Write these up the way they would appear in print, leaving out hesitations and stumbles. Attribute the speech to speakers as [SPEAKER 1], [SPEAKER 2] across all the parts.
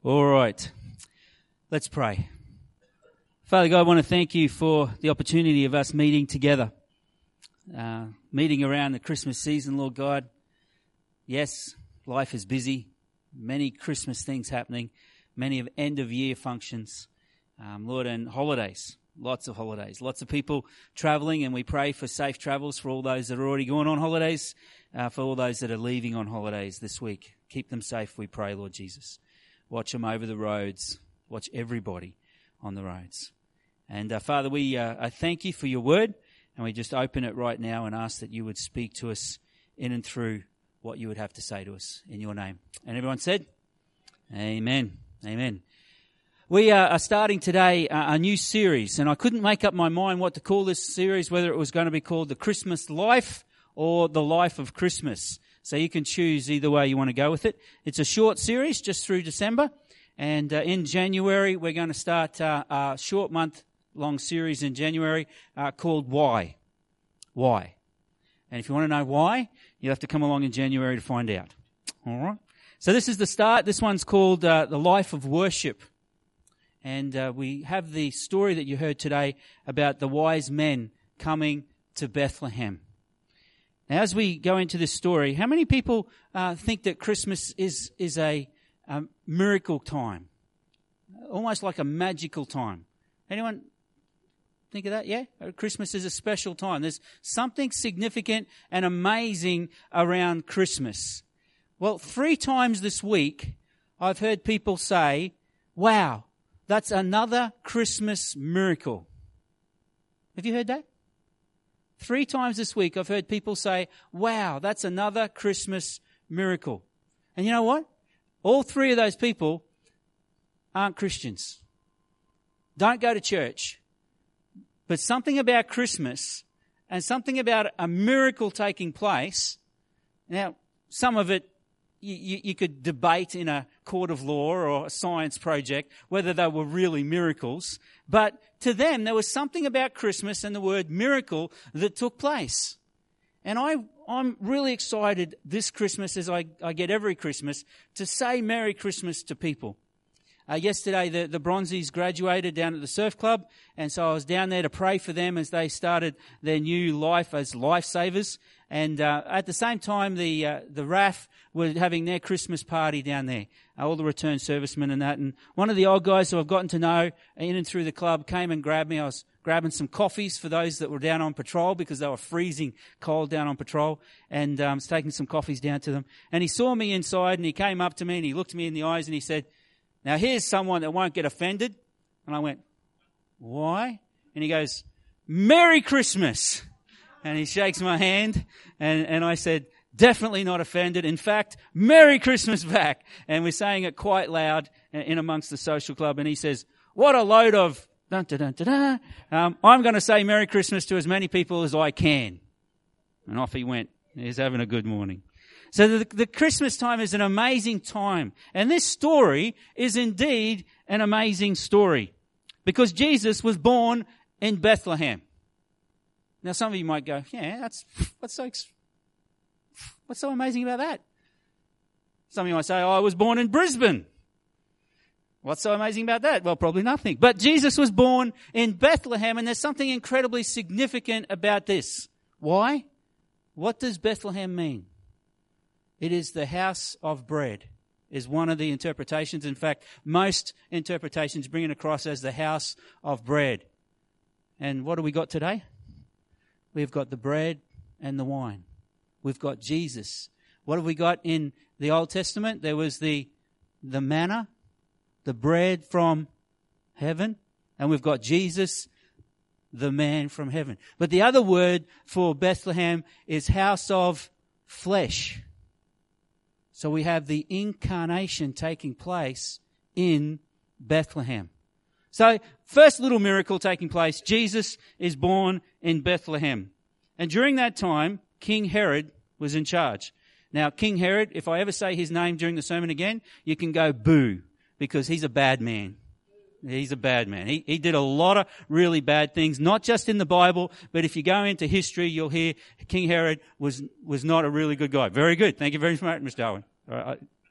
[SPEAKER 1] All right, let's pray. Father God, I want to thank you for the opportunity of us meeting together, meeting around the Christmas season, Lord God. Yes, life is busy, many Christmas things happening, many of end-of-year functions, Lord, and holidays, lots of holidays, lots of people travelling, and we pray for safe travels for all those that are already going on holidays, for all those that are leaving on holidays this week. Keep them safe, we pray, Lord Jesus. Watch them over the roads. Watch everybody on the roads. And Father, I thank you for your word, and we just open it right now and ask that you would speak to us in and through what you would have to say to us in your name. And everyone said, Amen. Amen. We are starting today a new series, and I couldn't make up my mind what to call this series, whether it was going to be called The Christmas Life or The Life of Christmas. So you can choose either way you want to go with it. It's a short series just through December. And in January, we're going to start a short month-long series in January called Why? Why? And if you want to know why, you'll have to come along in January to find out. All right? So this is the start. This one's called The Life of Worship. And we have the story that you heard today about the wise men coming to Bethlehem. Now, as we go into this story, how many people think that Christmas is a miracle time? Almost like a magical time. Anyone think of that? Yeah? Christmas is a special time. There's something significant and amazing around Christmas. Well, 3 times this week, I've heard people say, wow, that's another Christmas miracle. Have you heard that? 3 times this week, I've heard people say, wow, that's another Christmas miracle. And you know what? All 3 of those people aren't Christians. Don't go to church. But something about Christmas and something about a miracle taking place. Now, some of it you could debate in a court of law or a science project whether they were really miracles. But to them, there was something about Christmas and the word miracle that took place. And I'm really excited this Christmas, as I get every Christmas, to say Merry Christmas to people. Yesterday, the Bronzies graduated down at the surf club, and so I was down there to pray for them as they started their new life as lifesavers. And at the same time, the RAF were having their Christmas party down there, all the returned servicemen and that. And one of the old guys who I've gotten to know in and through the club came and grabbed me. I was grabbing some coffees for those that were down on patrol because they were freezing cold down on patrol, and I was taking some coffees down to them. And he saw me inside, and he came up to me, and he looked me in the eyes, and he said, now here's someone that won't get offended. And I went, why? And he goes, Merry Christmas. And he shakes my hand, and I said, definitely not offended. In fact, Merry Christmas back. And we're saying it quite loud in amongst the social club. And he says, what a load of dun, dun, dun, dun, dun. I'm going to say Merry Christmas to as many people as I can. And off he went. He's having a good morning. So the Christmas time is an amazing time. And this story is indeed an amazing story. Because Jesus was born in Bethlehem. Now some of you might go, yeah, what's so amazing about that? Some of you might say, I was born in Brisbane. What's so amazing about that? Well, probably nothing. But Jesus was born in Bethlehem, and there's something incredibly significant about this. Why? What does Bethlehem mean? It is the house of bread, is one of the interpretations. In fact, most interpretations bring it across as the house of bread. And what do we got today? We've got the bread and the wine. We've got Jesus. What have we got in the Old Testament? There was the manna, the bread from heaven, and we've got Jesus, the man from heaven. But the other word for Bethlehem is house of flesh. So we have the incarnation taking place in Bethlehem. So first little miracle taking place, Jesus is born in Bethlehem. And during that time, King Herod was in charge. Now, King Herod, if I ever say his name during the sermon again, you can go boo, because he's a bad man. He's a bad man. He did a lot of really bad things, not just in the Bible, but if you go into history, you'll hear King Herod was not a really good guy. Very good. Thank you very much, Mr. Darwin.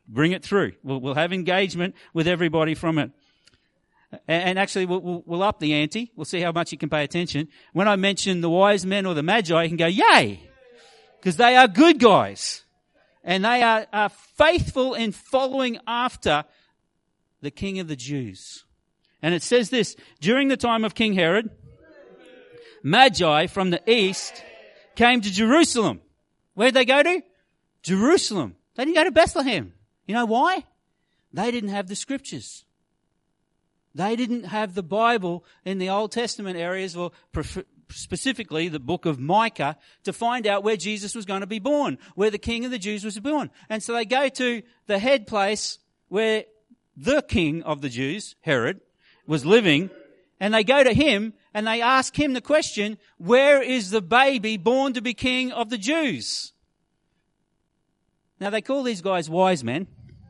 [SPEAKER 1] bring it through. We'll have engagement with everybody from it. And actually, we'll up the ante. We'll see how much you can pay attention. When I mention the wise men or the magi, you can go, yay! Because they are good guys. And they are faithful in following after the King of the Jews. And it says this, during the time of King Herod, magi from the east came to Jerusalem. Where'd they go to? Jerusalem. They didn't go to Bethlehem. You know why? They didn't have the scriptures. They didn't have the Bible in the Old Testament areas, or specifically the book of Micah, to find out where Jesus was going to be born, where the King of the Jews was born. And so they go to the head place where the King of the Jews, Herod, was living, and they go to him and they ask him the question, where is the baby born to be King of the Jews? Now they call these guys wise men.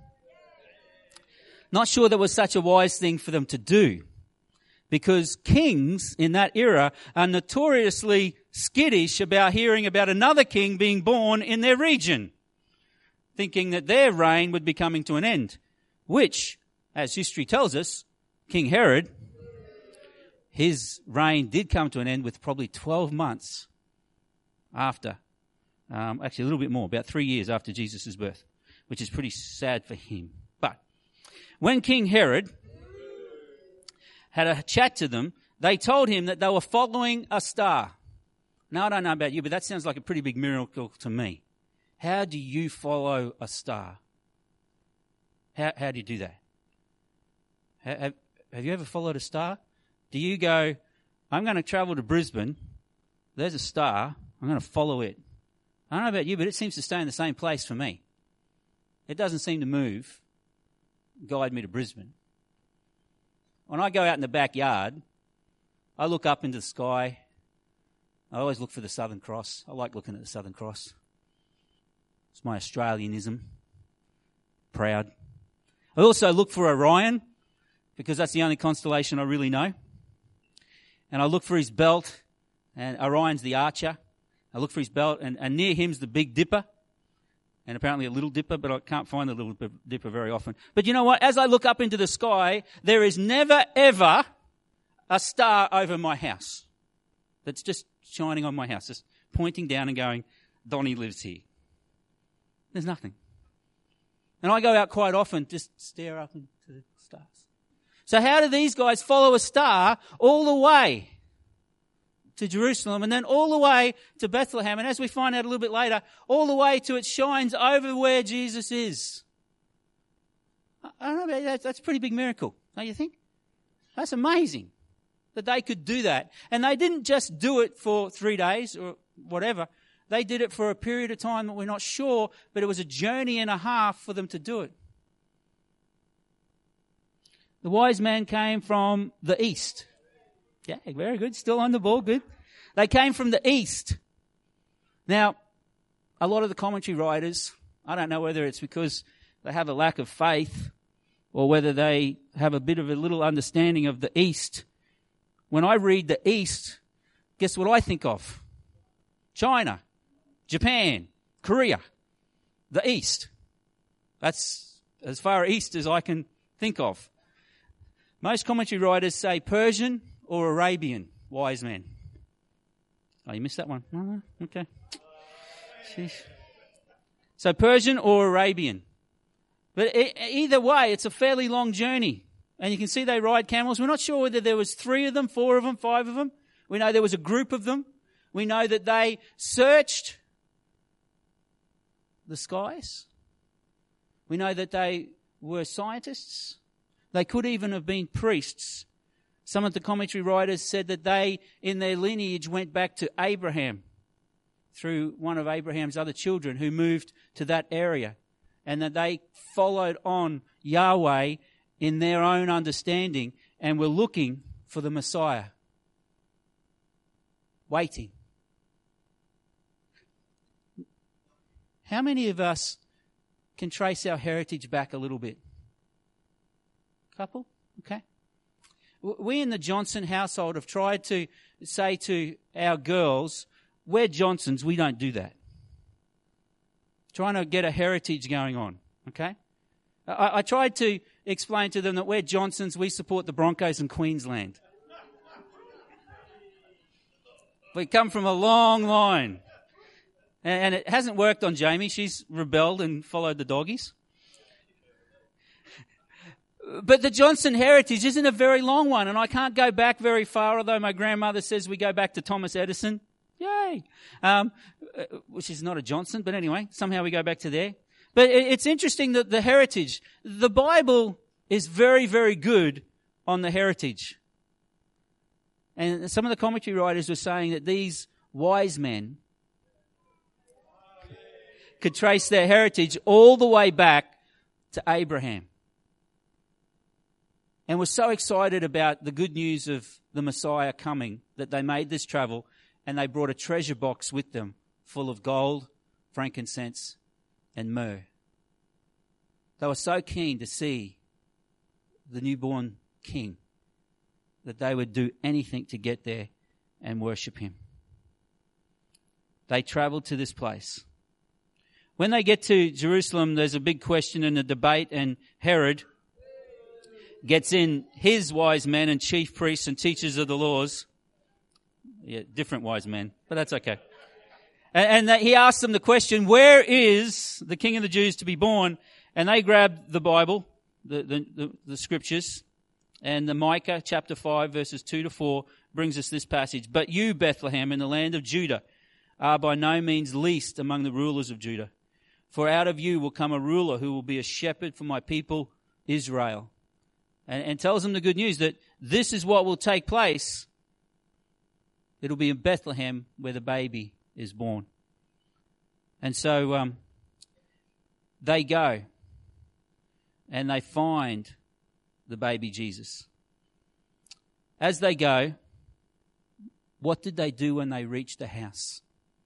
[SPEAKER 1] Not sure that was such a wise thing for them to do, because kings in that era are notoriously skittish about hearing about another king being born in their region, thinking that their reign would be coming to an end, which, as history tells us, King Herod, his reign did come to an end with probably 12 months after, actually a little bit more, about 3 years after Jesus' birth, which is pretty sad for him. But when King Herod had a chat to them, they told him that they were following a star. Now, I don't know about you, but that sounds like a pretty big miracle to me. How do you follow a star? How do you do that? Have you ever followed a star? Do you go, I'm going to travel to Brisbane, there's a star, I'm going to follow it. I don't know about you, but it seems to stay in the same place for me. It doesn't seem to move, guide me to Brisbane. When I go out in the backyard, I look up into the sky. I always look for the Southern Cross. I like looking at the Southern Cross. It's my Australianism. Proud. I also look for Orion, because that's the only constellation I really know. And I look for his belt, and Orion's the archer. I look for his belt, and near him's the Big Dipper, and apparently a Little Dipper, but I can't find the Little Dipper very often. But you know what? As I look up into the sky, there is never, ever a star over my house that's just shining on my house, just pointing down and going, Donnie lives here. There's nothing. And I go out quite often, just stare up into the stars. So how do these guys follow a star all the way to Jerusalem and then all the way to Bethlehem? And as we find out a little bit later, all the way to it shines over where Jesus is. I don't know about that. That's a pretty big miracle, don't you think? That's amazing that they could do that. And they didn't just do it for 3 days or whatever. They did it for a period of time that we're not sure, but it was a journey and a half for them to do it. The wise man came from the east. Yeah, very good. Still on the ball. Good. They came from the east. Now, a lot of the commentary writers, I don't know whether it's because they have a lack of faith or whether they have a bit of a little understanding of the east. When I read the east, guess what I think of? China, Japan, Korea, the east. That's as far east as I can think of. Most commentary writers say Persian or Arabian wise men. Oh, you missed that one? Oh, okay. Sheesh. So Persian or Arabian. But either way, it's a fairly long journey. And you can see they ride camels. We're not sure whether there was 3 of them, 4 of them, 5 of them. We know there was a group of them. We know that they searched the skies. We know that they were scientists. They could even have been priests. Some of the commentary writers said that they, in their lineage, went back to Abraham through one of Abraham's other children who moved to that area, and that they followed on Yahweh in their own understanding and were looking for the Messiah, waiting. How many of us can trace our heritage back a little bit? Couple? Okay. We in the Johnson household have tried to say to our girls, we're Johnsons, we don't do that. Trying to get a heritage going on, okay? I tried to explain to them that we're Johnsons, we support the Broncos in Queensland. We come from a long line. And it hasn't worked on Jamie. She's rebelled and followed the doggies. But the Johnson heritage isn't a very long one, and I can't go back very far, although my grandmother says we go back to Thomas Edison. Yay! Which is not a Johnson, but anyway, somehow we go back to there. But it's interesting that the heritage, the Bible is very, very good on the heritage. And some of the commentary writers were saying that these wise men could trace their heritage all the way back to Abraham. And were so excited about the good news of the Messiah coming that they made this travel and they brought a treasure box with them full of gold, frankincense, and myrrh. They were so keen to see the newborn king that they would do anything to get there and worship him. They travelled to this place. When they get to Jerusalem, there's a big question and a debate, and Herod gets in his wise men and chief priests and teachers of the laws. Yeah, different wise men, but that's okay. And he asks them the question, where is the King of the Jews to be born? And they grab the Bible, the scriptures, and the Micah chapter 5 verses 2 to 4 brings us this passage. But you, Bethlehem, in the land of Judah, are by no means least among the rulers of Judah. For out of you will come a ruler who will be a shepherd for my people Israel. And tells them the good news that this is what will take place. It'll be in Bethlehem where the baby is born. And so they go and they find the baby Jesus. As they go, what did they do when they reached the house?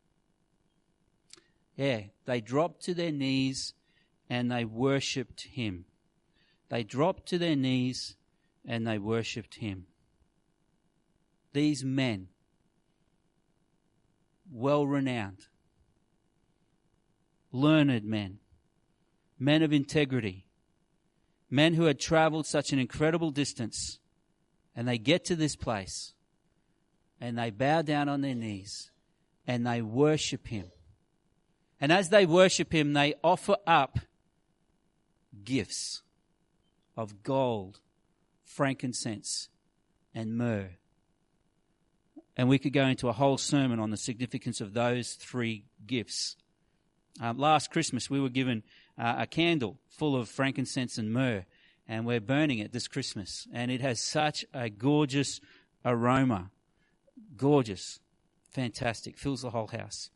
[SPEAKER 1] Yeah, they dropped to their knees and they worshipped him. They dropped to their knees and they worshipped him. These men, well-renowned, learned men, men of integrity, men who had travelled such an incredible distance, and they get to this place and they bow down on their knees and they worship him. And as they worship him, they offer up gifts of gold, frankincense, and myrrh. And we could go into a whole sermon on the significance of those three gifts. Last Christmas, we were given a candle full of frankincense and myrrh, and we're burning it this Christmas. And it has such a gorgeous aroma. Gorgeous. Fantastic. Fills the whole house.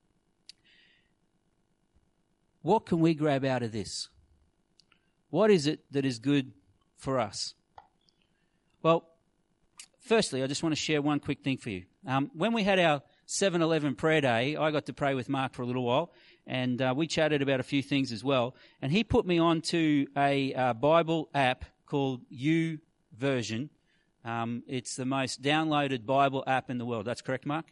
[SPEAKER 1] What can we grab out of this? What is it that is good for us? Well, firstly, I just want to share one quick thing for you. When we had our 7-11 prayer day, I got to pray with Mark for a little while, and we chatted about a few things as well. And he put me on to a Bible app called YouVersion. It's the most downloaded Bible app in the world. That's correct, Mark?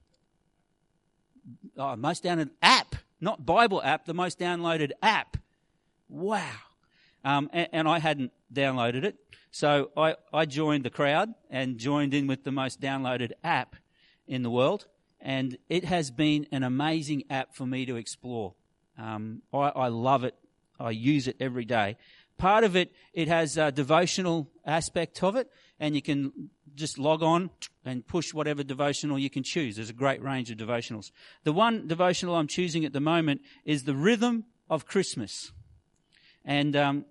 [SPEAKER 1] Oh, most downloaded app, not Bible app, the most downloaded app. Wow. And I hadn't downloaded it. So I joined the crowd and joined in with the most downloaded app in the world. And it has been an amazing app for me to explore. I love it. I use it every day. Part of it, it has a devotional aspect of it, and you can just log on and push whatever devotional you can choose. There's a great range of devotionals. The one devotional I'm choosing at the moment is The Rhythm of Christmas. And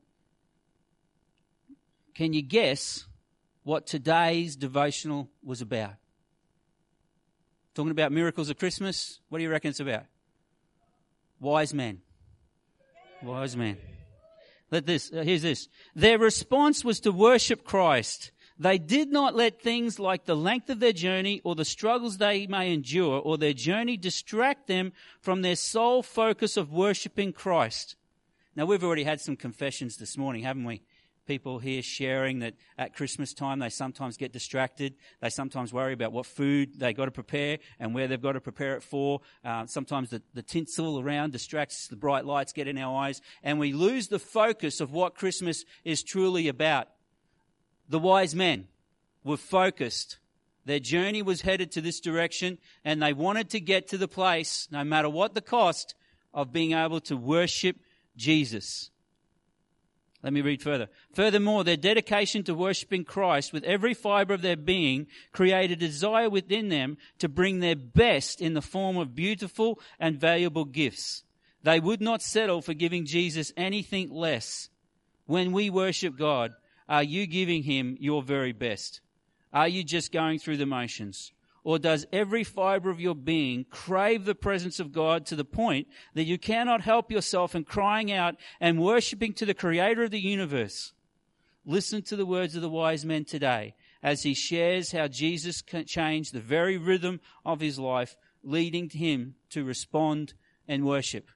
[SPEAKER 1] can you guess what today's devotional was about? Talking about miracles of Christmas. What do you reckon it's about? Wise men. Wise men. Here's this. Their response was to worship Christ. They did not let things like the length of their journey or the struggles they may endure or their journey distract them from their sole focus of worshiping Christ. Now, we've already had some confessions this morning, haven't we? people here sharing that at Christmas time they sometimes get distracted. They sometimes worry about what food they got to prepare and where they've got to prepare it for. Sometimes the tinsel around distracts, the bright lights get in our eyes, and we lose the focus of what Christmas is truly about. The wise men were focused. Their journey was headed to this direction, and they wanted to get to the place, no matter what the cost, of being able to worship Jesus. Let me read further. Furthermore, their dedication to worshiping Christ with every fibre of their being created a desire within them to bring their best in the form of beautiful and valuable gifts. They would not settle for giving Jesus anything less. When we worship God, are you giving him your very best? Are you just going through the motions? Or does every fibre of your being crave the presence of God to the point that you cannot help yourself in crying out and worshipping to the Creator of the universe? Listen to the words of the wise men today as he shares how Jesus changed the very rhythm of his life, leading him to respond and worship.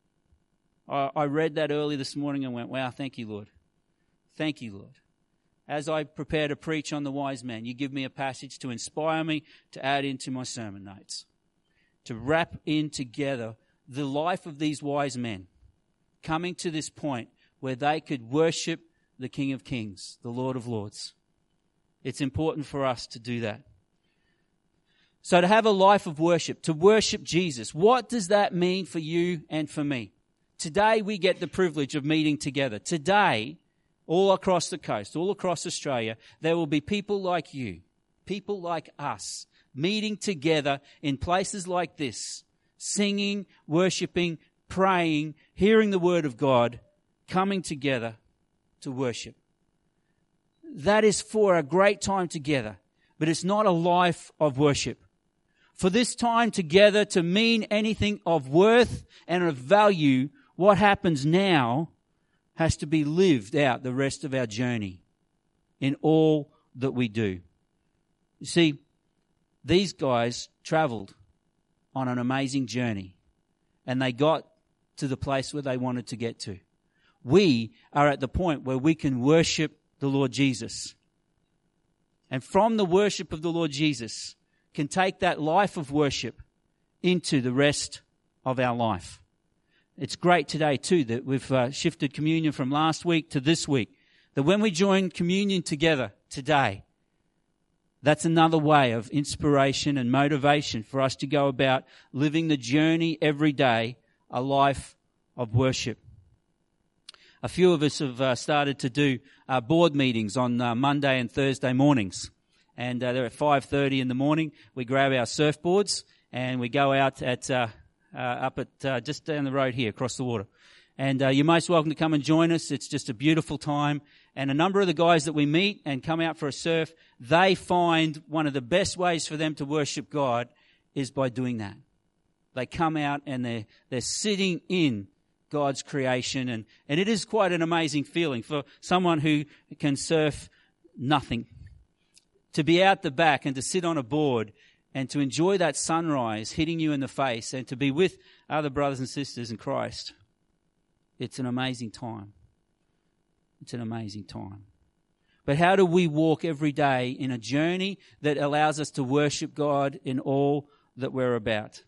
[SPEAKER 1] I read that early this morning and went, wow, thank you, Lord. Thank you, Lord. As I prepare to preach on the wise men, you give me a passage to inspire me to add into my sermon notes, to wrap in together the life of these wise men, coming to this point where they could worship the King of Kings, the Lord of Lords. It's important for us to do that. So to have a life of worship, to worship Jesus, what does that mean for you and for me? Today we get the privilege of meeting together. Today, all across the coast, all across Australia, there will be people like you, people like us, meeting together in places like this, singing, worshipping, praying, hearing the word of God, coming together to worship. That is for a great time together, but it's not a life of worship. For this time together to mean anything of worth and of value, what happens now has to be lived out the rest of our journey in all that we do. You see, these guys travelled on an amazing journey and they got to the place where they wanted to get to. We are at the point where we can worship the Lord Jesus. And from the worship of the Lord Jesus can take that life of worship into the rest of our life. It's great today too that we've shifted communion from last week to this week. That when we join communion together today, that's another way of inspiration and motivation for us to go about living the journey every day, a life of worship. A few of us have started to do board meetings on Monday and Thursday mornings. And they're at 5:30 in the morning. We grab our surfboards and we go out at up at just down the road here, across the water. And you're most welcome to come and join us. It's just a beautiful time. And a number of the guys that we meet and come out for a surf, they find one of the best ways for them to worship God is by doing that. They come out and they're sitting in God's creation. And it is quite an amazing feeling for someone who can surf nothing. To be out the back and to sit on a board and to enjoy that sunrise hitting you in the face and to be with other brothers and sisters in Christ. It's an amazing time. It's an amazing time. But how do we walk every day in a journey that allows us to worship God in all that we're about?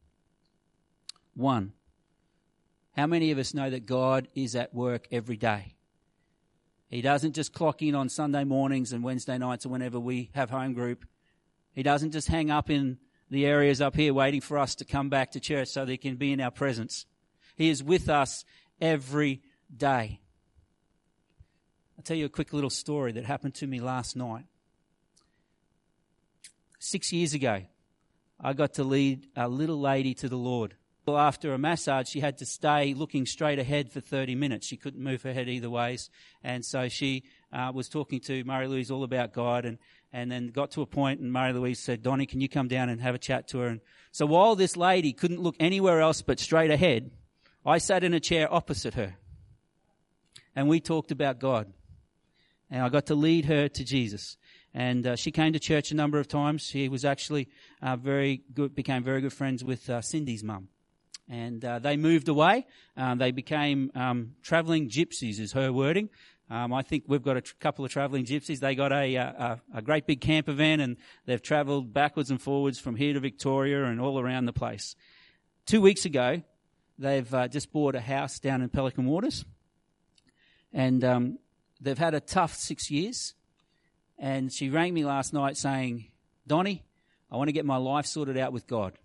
[SPEAKER 1] 1, how many of us know that God is at work every day? He doesn't just clock in on Sunday mornings and Wednesday nights or whenever we have home group. He doesn't just hang up in the areas up here waiting for us to come back to church so that he can be in our presence. He is with us every day. I'll tell you a quick little story that happened to me last night. 6 years ago, I got to lead a little lady to the Lord. Well, after a massage, she had to stay looking straight ahead for 30 minutes. She couldn't move her head either ways. And so she was talking to Marie-Louise all about God and then got to a point and Marie-Louise said, Donnie, can you come down and have a chat to her? And so while this lady couldn't look anywhere else but straight ahead, I sat in a chair opposite her. And we talked about God. And I got to lead her to Jesus. And she came to church a number of times. She was actually became very good friends with Cindy's mum. And they moved away. They became travelling gypsies, is her wording. I think we've got a couple of travelling gypsies. They got a great big camper van, and they've travelled backwards and forwards from here to Victoria and all around the place. 2 weeks ago, they've just bought a house down in Pelican Waters, and they've had a tough 6 years. And she rang me last night saying, "Donnie, I want to get my life sorted out with God."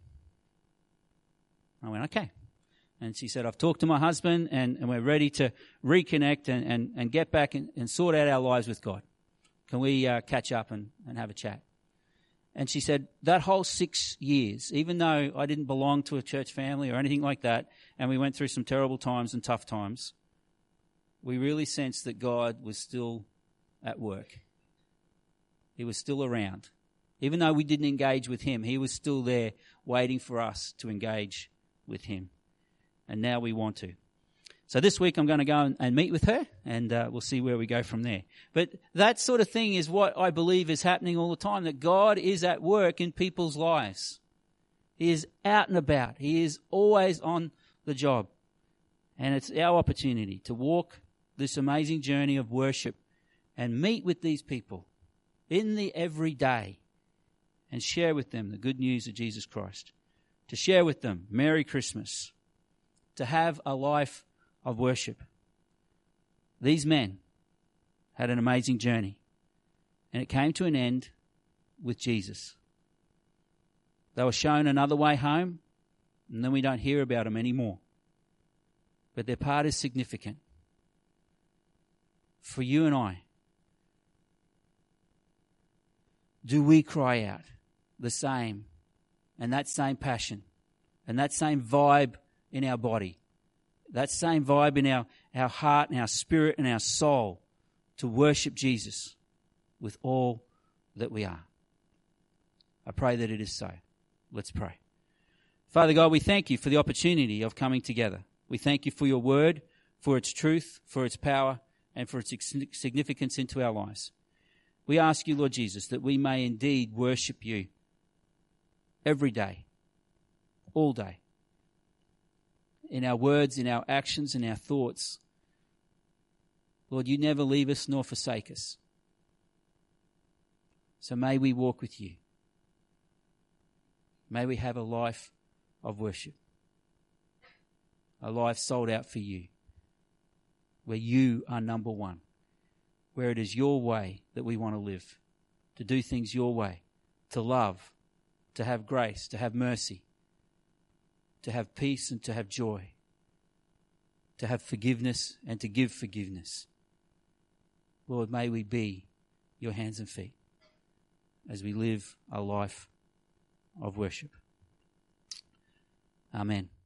[SPEAKER 1] I went, "Okay." And she said, "I've talked to my husband and we're ready to reconnect and get back and sort out our lives with God. Can we catch up and have a chat?" And she said, that whole 6 years, even though I didn't belong to a church family or anything like that, and we went through some terrible times and tough times, we really sensed that God was still at work. He was still around. Even though we didn't engage with him, he was still there waiting for us to engage with him. And now we want to. So this week I'm going to go and meet with her, and we'll see where we go from there. But that sort of thing is what I believe is happening all the time, that God is at work in people's lives. He is out and about. He is always on the job. And it's our opportunity to walk this amazing journey of worship and meet with these people in the everyday and share with them the good news of Jesus Christ. To share with them Merry Christmas. To have a life of worship. These men had an amazing journey, and it came to an end with Jesus. They were shown another way home, and then we don't hear about them anymore. But their part is significant. For you and I, do we cry out the same, and that same passion, and that same vibe in our body, that same vibe in our heart and our spirit and our soul to worship Jesus with all that we are? I pray that it is so. Let's pray. Father God, we thank you for the opportunity of coming together. We thank you for your word, for its truth, for its power, and for its significance into our lives. We ask you, Lord Jesus, that we may indeed worship you every day, all day, in our words, in our actions, in our thoughts. Lord, you never leave us nor forsake us. So may we walk with you. May we have a life of worship, a life sold out for you, where you are number one, where it is your way that we want to live, to do things your way, to love, to have grace, to have mercy, to have peace and to have joy, to have forgiveness and to give forgiveness. Lord, may we be your hands and feet as we live a life of worship. Amen.